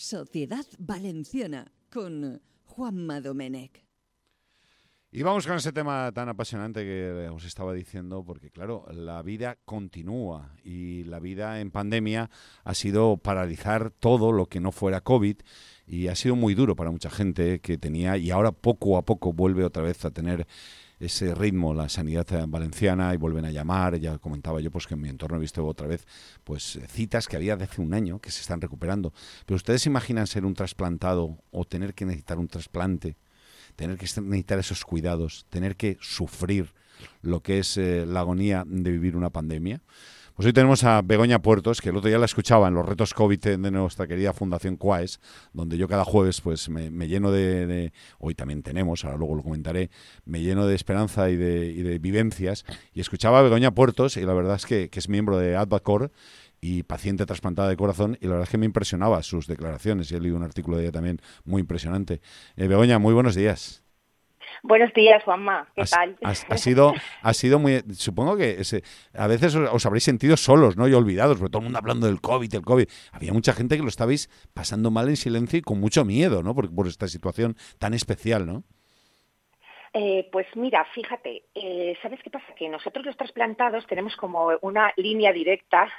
Sociedad Valenciana con Juanma Domenech. Y vamos con ese tema tan apasionante que os estaba diciendo, porque claro, la vida continúa y la vida en pandemia ha sido paralizar todo lo que no fuera COVID y ha sido muy duro para mucha gente que tenía, y ahora poco a poco vuelve otra vez a tener ese ritmo la sanidad valenciana y vuelven a llamar. Ya comentaba yo pues que en mi entorno he visto otra vez pues citas que había de hace un año que se están recuperando. Pero ¿ustedes se imaginan ser un trasplantado o tener que necesitar un trasplante? Tener que necesitar esos cuidados, tener que sufrir lo que es la agonía de vivir una pandemia. Pues hoy tenemos a Begoña Puertos, que el otro día la escuchaba en los retos COVID de nuestra querida Fundación Quaes, donde yo cada jueves pues me lleno hoy también tenemos, ahora luego lo comentaré, me lleno de esperanza y de vivencias, y escuchaba a Begoña Puertos, y la verdad es que es miembro de Advacor y paciente trasplantada de corazón, y la verdad es que me impresionaba sus declaraciones, y he leído un artículo de ella también muy impresionante. Begoña, muy buenos días. Buenos días, Juanma. ¿Qué tal? Ha sido muy... Supongo que a veces os habréis sentido solos, ¿no? Y olvidados, porque todo el mundo hablando del COVID, el COVID. Había mucha gente que lo estabais pasando mal en silencio y con mucho miedo, ¿no? Por esta situación tan especial, ¿no? Pues mira, fíjate, ¿sabes qué pasa? Que nosotros los trasplantados tenemos como una línea directa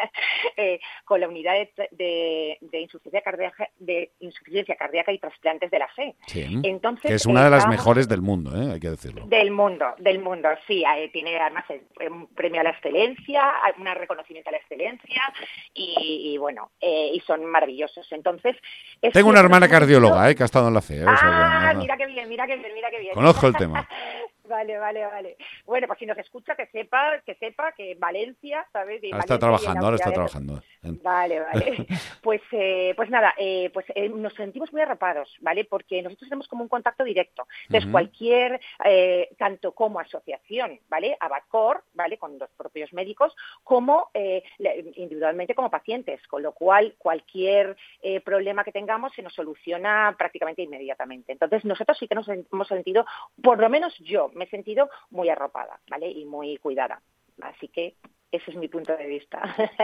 con la unidad de insuficiencia cardíaca y trasplantes de la fe. Sí, entonces, que es una de las mejores del mundo, hay que decirlo. Del mundo, sí. Tiene además un premio a la excelencia, un reconocimiento a la excelencia y bueno, y son maravillosos. Entonces, tengo una hermana cardióloga, que ha estado en la fe. Mira qué bien. Conozco el tema. Vale. Bueno, pues si nos escucha, que sepa que Valencia, ¿sabes? Ahora está trabajando. Vale. Pues nada, nos sentimos muy arropados, ¿vale? Porque nosotros tenemos como un contacto directo. Entonces, cualquier, tanto como asociación, ¿vale? Abacor, ¿vale? Con los propios médicos, como individualmente como pacientes, con lo cual cualquier problema que tengamos se nos soluciona prácticamente inmediatamente. Entonces, nosotros sí que nos hemos sentido, por lo menos yo, me he sentido muy arropada, ¿vale? Y muy cuidada. Así que ese es mi punto de vista.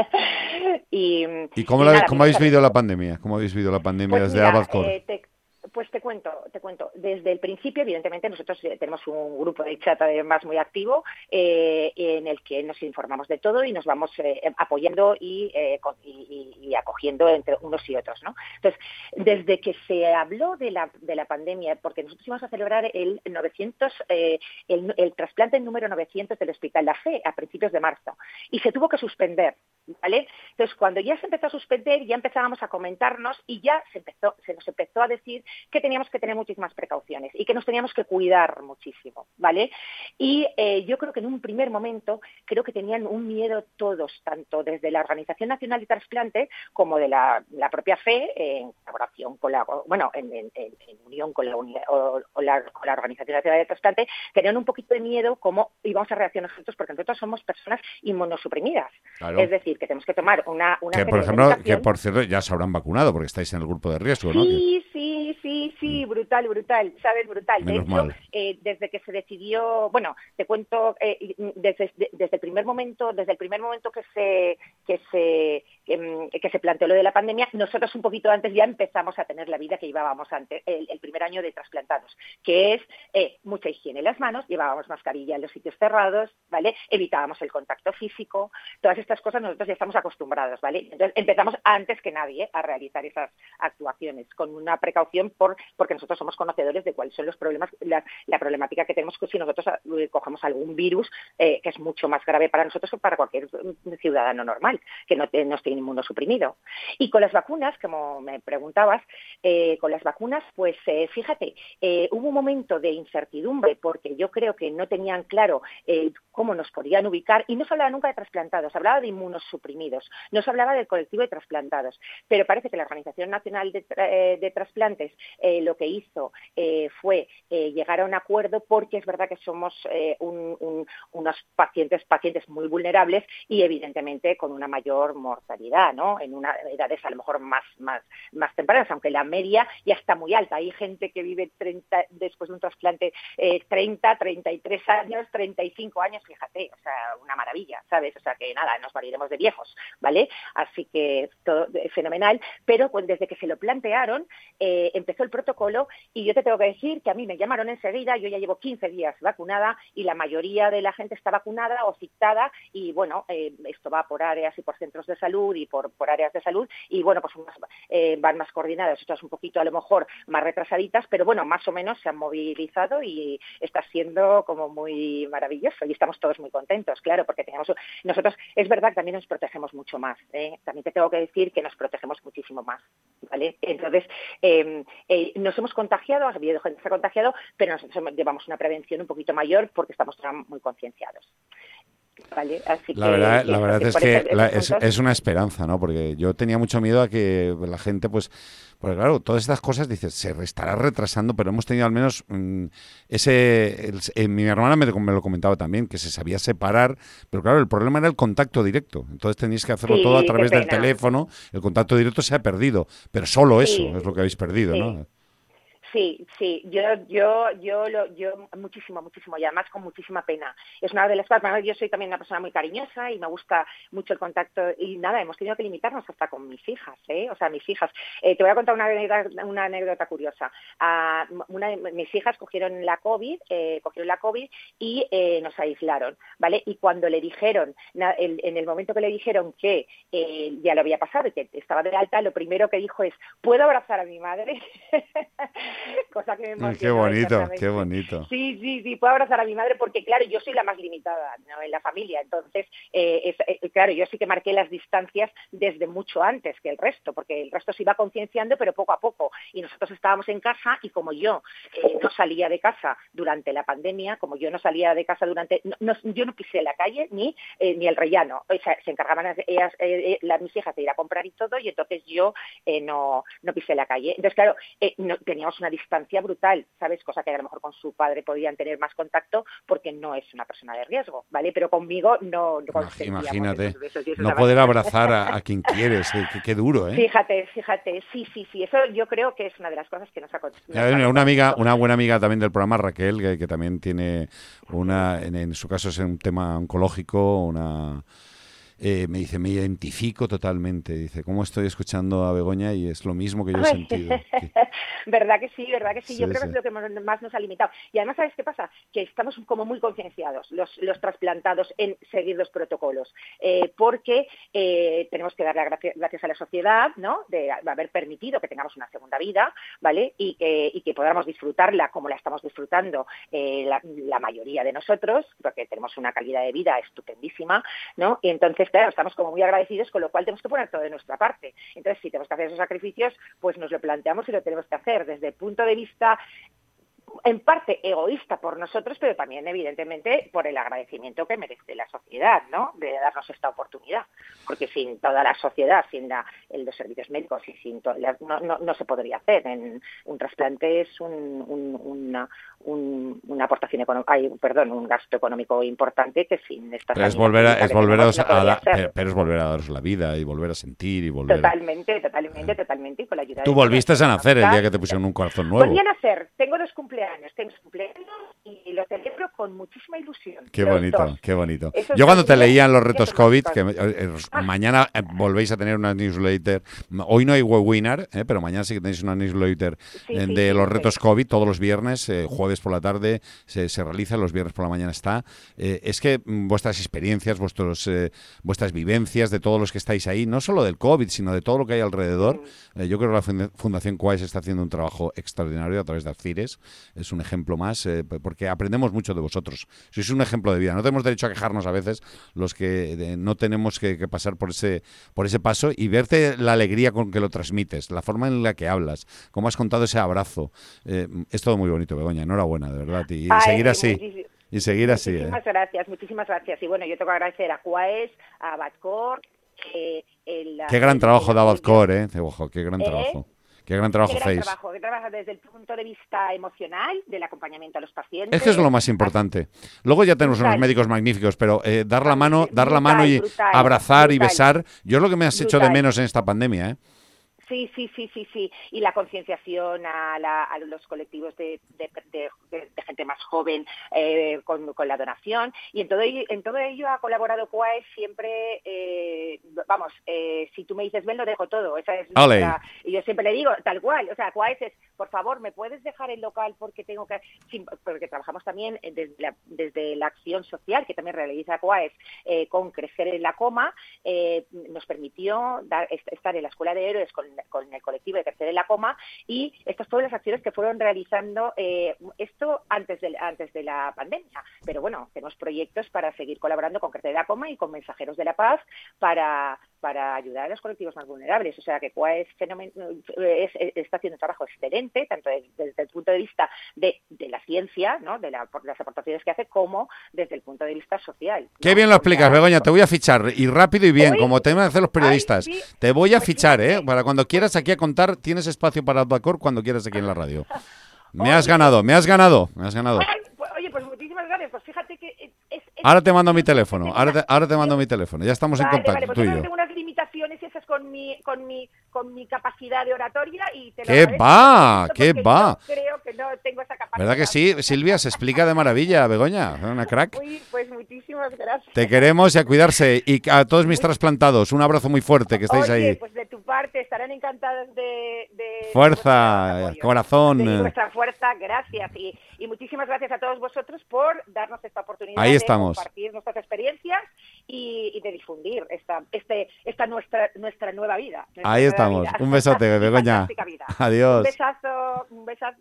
¿Y cómo habéis vivido la pandemia? ¿Cómo habéis vivido la pandemia pues desde Abacor? Pues te cuento. Desde el principio, evidentemente, nosotros tenemos un grupo de chat además muy activo en el que nos informamos de todo y nos vamos apoyando y acogiendo entre unos y otros, ¿no? Entonces, desde que se habló de la pandemia, porque nosotros íbamos a celebrar el trasplante número 900 del Hospital La Fe a principios de marzo y se tuvo que suspender, ¿vale? Entonces, cuando ya se empezó a suspender, ya empezábamos a comentarnos y ya se nos empezó a decir que teníamos que tener muchísimas precauciones y que nos teníamos que cuidar muchísimo, ¿vale? Y yo creo que en un primer momento creo que tenían un miedo todos, tanto desde la Organización Nacional de Trasplante como de la propia fe, en colaboración con en unión con la Organización Nacional de Trasplante, tenían un poquito de miedo cómo íbamos a reaccionar nosotros, porque nosotros somos personas inmunosuprimidas. Claro. Es decir, que tenemos que tomar una que, por ejemplo, que por cierto ya se habrán vacunado porque estáis en el grupo de riesgo, ¿no? Sí, brutal, ¿sabes? Brutal. Menos de hecho, mal. Desde que se decidió, bueno, te cuento, desde el primer momento que se planteó lo de la pandemia, nosotros un poquito antes ya empezamos a tener la vida que llevábamos antes, el primer año de trasplantados, que es mucha higiene en las manos, llevábamos mascarilla en los sitios cerrados, ¿vale? Evitábamos el contacto físico, todas estas cosas nosotros ya estamos acostumbrados, ¿vale? Entonces empezamos antes que nadie a realizar esas actuaciones, con una precaución porque nosotros somos conocedores de cuáles son los problemas, la problemática que tenemos si nosotros cogemos algún virus que es mucho más grave para nosotros que para cualquier ciudadano normal, que no esté inmunosuprimido. Y con las vacunas, como me preguntabas, con las vacunas, pues fíjate, hubo un momento de incertidumbre porque yo creo que no tenían claro cómo nos podían ubicar, y no se hablaba nunca de trasplantados, se hablaba de inmunosuprimidos, no se hablaba del colectivo de trasplantados, pero parece que la Organización Nacional de Trasplantes lo que hizo fue llegar a un acuerdo, porque es verdad que somos unos pacientes muy vulnerables y evidentemente con una mayor mortalidad. mortalidad, ¿no? En unas edades a lo mejor más tempranas, aunque la media ya está muy alta. Hay gente que vive después de un trasplante 30, 33 años, 35 años, fíjate, o sea, una maravilla, ¿sabes? O sea, que nada, nos moriremos de viejos, ¿vale? Así que todo fenomenal, pero pues desde que se lo plantearon, empezó el protocolo y yo te tengo que decir que a mí me llamaron enseguida, yo ya llevo 15 días vacunada y la mayoría de la gente está vacunada o citada y bueno, esto va por áreas y por centros de salud y por áreas de salud y bueno, pues van más coordinadas, otras un poquito a lo mejor más retrasaditas, pero bueno, más o menos se han movilizado y está siendo como muy maravilloso y estamos todos muy contentos, claro, porque nosotros, es verdad que también nos protegemos mucho más, también te tengo que decir que nos protegemos muchísimo más, ¿vale? Entonces, nos hemos contagiado, ha habido gente que se ha contagiado, pero nosotros llevamos una prevención un poquito mayor porque estamos muy concienciados. Vale, así la verdad es que es una esperanza, ¿no? Porque yo tenía mucho miedo a que la gente, pues, porque claro, todas estas cosas, dices, se estará retrasando, pero hemos tenido al menos mi hermana me lo comentaba también, que se sabía separar, pero claro, el problema era el contacto directo. Entonces tenéis que hacerlo todo a través del teléfono, el contacto directo se ha perdido, pero solo eso es lo que habéis perdido, ¿no? Sí, yo muchísimo, y además con muchísima pena. Es una de las cosas, yo soy también una persona muy cariñosa y me gusta mucho el contacto y nada, hemos tenido que limitarnos hasta con mis hijas, o sea, mis hijas. Te voy a contar una anécdota curiosa. Mis hijas cogieron la COVID y nos aislaron, ¿vale? Y cuando le dijeron, en el momento que le dijeron que ya lo había pasado y que estaba de alta, lo primero que dijo es, ¿puedo abrazar a mi madre? Cosa que me emocionó. Qué bonito. Sí, puedo abrazar a mi madre porque, claro, yo soy la más limitada, ¿no?, en la familia. Entonces, claro, yo sí que marqué las distancias desde mucho antes que el resto, porque el resto se iba concienciando, pero poco a poco. Y nosotros estábamos en casa y como yo no salía de casa durante la pandemia, yo no pisé la calle ni el rellano. O sea, se encargaban mis hijas de ir a comprar y todo, y entonces yo no pisé la calle. Entonces, claro, teníamos una distancia brutal, ¿sabes? Cosa que a lo mejor con su padre podían tener más contacto porque no es una persona de riesgo, ¿vale? Pero conmigo no imagínate, no poder abrazar a quien quieres, qué duro, ¿eh? Fíjate, sí, eso yo creo que es una de las cosas que nos ha una buena amiga también del programa, Raquel, que también tiene en su caso es un tema oncológico, me dice, me identifico totalmente. Dice, ¿cómo estoy escuchando a Begoña? Y es lo mismo que yo he sentido. ¿Verdad que sí? Yo creo que es lo que más nos ha limitado. Y además, ¿sabes qué pasa? Que estamos como muy concienciados, los trasplantados, en seguir los protocolos. Porque tenemos que darle gracias a la sociedad, ¿no?, de haber permitido que tengamos una segunda vida, ¿vale? Y que podamos disfrutarla como la estamos disfrutando la mayoría de nosotros, porque tenemos una calidad de vida estupendísima, ¿no? Y entonces, claro, estamos como muy agradecidos, con lo cual tenemos que poner todo de nuestra parte. Entonces, si tenemos que hacer esos sacrificios, pues nos lo planteamos y lo tenemos que hacer desde el punto de vista en parte egoísta por nosotros, pero también evidentemente por el agradecimiento que merece la sociedad, ¿no?, de darnos esta oportunidad, porque sin toda la sociedad, sin los servicios médicos y sin no se podría hacer. Un trasplante es una aportación económica, un gasto económico importante que sin esta pero es volver a daros la vida y volver a sentir y volver totalmente y con la ayuda. Tú volviste a nacer el día que te pusieron un corazón nuevo. Volví a nacer, tengo dos cumpleaños y lo celebro con muchísima ilusión. Qué bonito. Yo cuando te leía en los retos COVID, que mañana volvéis a tener una newsletter, hoy no hay webinar, pero mañana sí que tenéis una newsletter los retos COVID, todos los viernes, jueves por la tarde se realiza, los viernes por la mañana está. Es que vuestras experiencias, vuestras vivencias de todos los que estáis ahí, no solo del COVID, sino de todo lo que hay alrededor, yo creo que la Fundación Quaes está haciendo un trabajo extraordinario a través de Alcires. Es un ejemplo más, porque aprendemos mucho de vosotros. Sois un ejemplo de vida. No tenemos derecho a quejarnos a veces los que no tenemos que pasar por ese paso y verte la alegría con que lo transmites, la forma en la que hablas, cómo has contado ese abrazo. Es todo muy bonito, Begoña. Enhorabuena, de verdad. Y seguir así. Y seguir así. Muchísimas gracias. Y bueno, yo tengo que agradecer a Quaes, a Abadcor. Qué gran trabajo de Abadcor, Ojo, qué gran trabajo. Qué gran trabajo Qué gran hacéis. trabajo, que trabaja desde el punto de vista emocional, del acompañamiento a los pacientes. Es que es lo más importante. Luego ya tenemos unos médicos magníficos, pero dar la mano y abrazar y besar, yo es lo que me has hecho de menos en esta pandemia, ¿eh? Sí. Y la concienciación a los colectivos de gente más joven con la donación. Y en todo ello ha colaborado CUAES siempre, si tú me dices ven, lo dejo todo. Esa es y yo siempre le digo, tal cual, o sea, CUAES es, por favor, ¿me puedes dejar el local porque tengo que...? Sí, porque trabajamos también desde la acción social que también realiza CUAES con Crecer en la Coma, nos permitió estar en la Escuela de Héroes con el colectivo de Crecer en la Coma, y estas fueron las acciones que fueron realizando esto antes de la pandemia. Pero bueno, tenemos proyectos para seguir colaborando con Crecer en la Coma y con Mensajeros de la Paz para ayudar a los colectivos más vulnerables. O sea que CUAES está haciendo un trabajo excelente, tanto desde el punto de vista de la ciencia, ¿no?, de las aportaciones que hace, como desde el punto de vista social, ¿no? Qué bien lo explicas, Begoña, te voy a fichar, y rápido y bien, como te van a hacer los periodistas. Sí. Te voy a fichar, para cuando quieras aquí a contar, tienes espacio para Autoacor cuando quieras aquí en la radio. Me has ganado. Oye, pues muchísimas gracias. Pues fíjate que ahora te mando mi teléfono. Ahora te mando mi teléfono. Ya estamos en contacto. Vale, pues tú y yo. tengo unas limitaciones esas con mi capacidad de oratoria y te lo ¿Qué va? Yo creo que no tengo esa capacidad. ¿Verdad que sí? Silvia, se explica de maravilla, Begoña. Una crack. Uy, pues muchísimas gracias. Te queremos y a cuidarse. Y a todos mis trasplantados, un abrazo muy fuerte, que estáis ahí. Pues de tu parte estarán encantados de fuerza, corazón. De nuestra fuerza, gracias. Y muchísimas gracias a todos vosotros por darnos esta oportunidad ahí estamos. De compartir nuestras experiencias y de difundir esta nuestra nueva vida. Ahí estamos. Un besote, Begoña. Vida. Adiós. Un besazo.